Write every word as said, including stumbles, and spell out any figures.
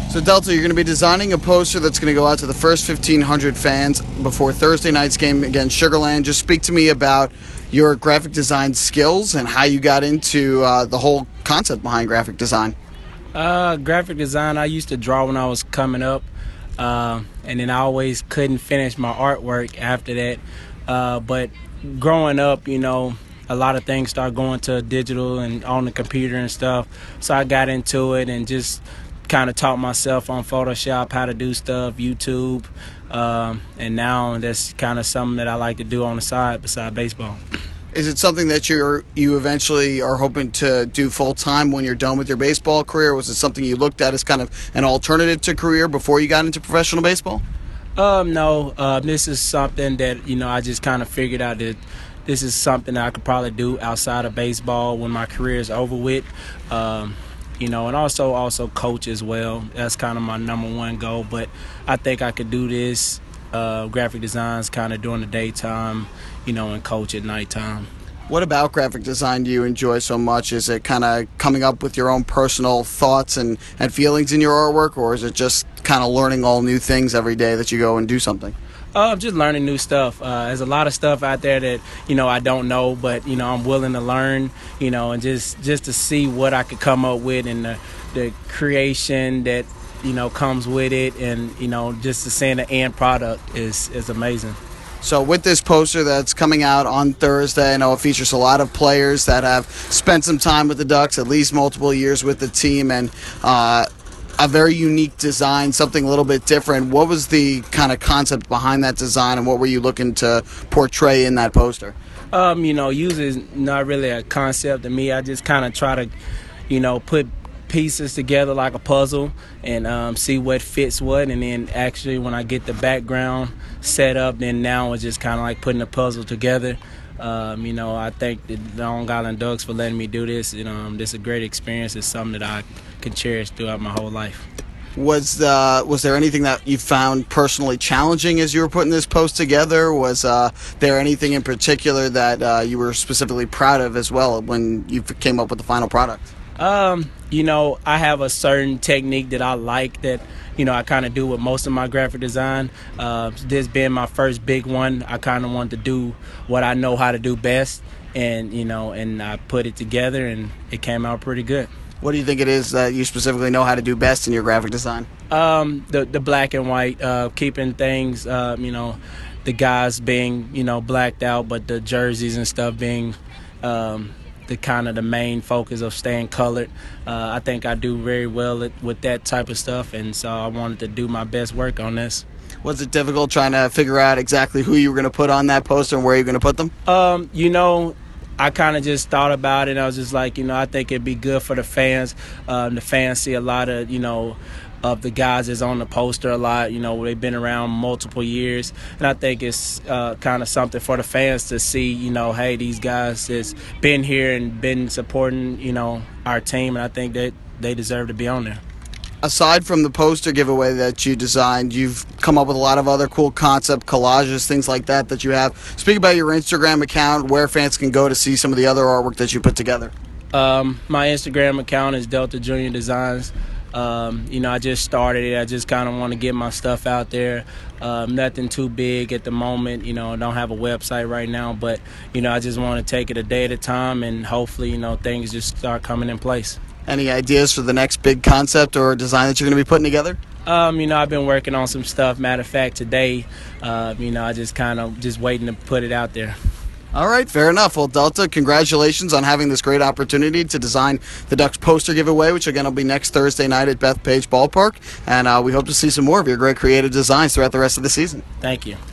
So Delta, you're going to be designing a poster that's going to go out to the first fifteen hundred fans before Thursday night's game against Sugar Land. Just speak to me about your graphic design skills and how you got into uh, the whole concept behind graphic design. Uh, graphic design, I used to draw when I was coming up, uh, and then I always couldn't finish my artwork after that. Uh, but growing up, you know, a lot of things started going to digital and on the computer and stuff. So I got into it and just kind of taught myself on Photoshop how to do stuff, YouTube, um, and now that's kind of something that I like to do on the side beside baseball. Is it something that you're you eventually are hoping to do full time when you're done with your baseball career? Was it something you looked at as kind of an alternative to career before you got into professional baseball? Um, no, uh, this is something that, you know, I just kind of figured out that this is something that I could probably do outside of baseball when my career is over with. Um, You know, and also also coach as well. That's kind of my number one goal. But I think I could do this, uh, graphic designs, kind of during the daytime, you know, and coach at nighttime. What about graphic design do you enjoy so much? Is it kind of coming up with your own personal thoughts and, and feelings in your artwork, or is it just kind of learning all new things every day that you go and do something? Uh, just learning new stuff. Uh, there's a lot of stuff out there that, you know, I don't know, but, you know, I'm willing to learn, you know, and just, just to see what I could come up with and the, the creation that, you know, comes with it, and, you know, just to see the end product is, is amazing. So with this poster that's coming out on Thursday, I know it features a lot of players that have spent some time with the Ducks, at least multiple years with the team, and uh, a very unique design, something a little bit different. What was the kind of concept behind that design, and what were you looking to portray in that poster? Um, you know, usually it's not really a concept to me. I just kind of try to, you know, put pieces together like a puzzle and um, see what fits what, and then actually when I get the background set up, then now it's just kind of like putting the puzzle together. Um, you know, I thank the Long Island Ducks for letting me do this. You know, um, this is a great experience. It's something that I can cherish throughout my whole life. Was uh, was there anything that you found personally challenging as you were putting this post together? Was uh, there anything in particular that uh, you were specifically proud of as well when you came up with the final product? Um, you know, I have a certain technique that I like that, you know, I kind of do with most of my graphic design. Uh, this being my first big one, I kind of wanted to do what I know how to do best, and, you know, and I put it together and it came out pretty good. What do you think it is that you specifically know how to do best in your graphic design? Um, the, the black and white, uh, keeping things, uh, you know, the guys being, you know, blacked out, but the jerseys and stuff being um, the kind of the main focus of staying colored. Uh, I think I do very well at, with that type of stuff, and so I wanted to do my best work on this. Was it difficult trying to figure out exactly who you were going to put on that poster and where you're going to put them? Um, you know, I kind of just thought about it, and I was just like, you know, I think it'd be good for the fans. Um, the fans see a lot of, you know, of the guys that's on the poster a lot. You know, they've been around multiple years, and I think it's uh, kind of something for the fans to see, you know, hey, these guys that's been here and been supporting, you know, our team, and I think that they deserve to be on there. Aside from the poster giveaway that you designed, you've come up with a lot of other cool concept collages, things like that that you have. Speak about your Instagram account, where fans can go to see some of the other artwork that you put together. Um, my Instagram account is Delta Junior Designs. Um, you know, I just started it. I just kind of want to get my stuff out there. Um, nothing too big at the moment. You know, I don't have a website right now, but, you know, I just want to take it a day at a time, and hopefully, you know, things just start coming in place. Any ideas for the next big concept or design that you're going to be putting together? Um, you know, I've been working on some stuff. Matter of fact, today, uh, you know, I just kind of just waiting to put it out there. All right, fair enough. Well, Delta, congratulations on having this great opportunity to design the Ducks poster giveaway, which again will be next Thursday night at Bethpage Ballpark. And uh, we hope to see some more of your great creative designs throughout the rest of the season. Thank you.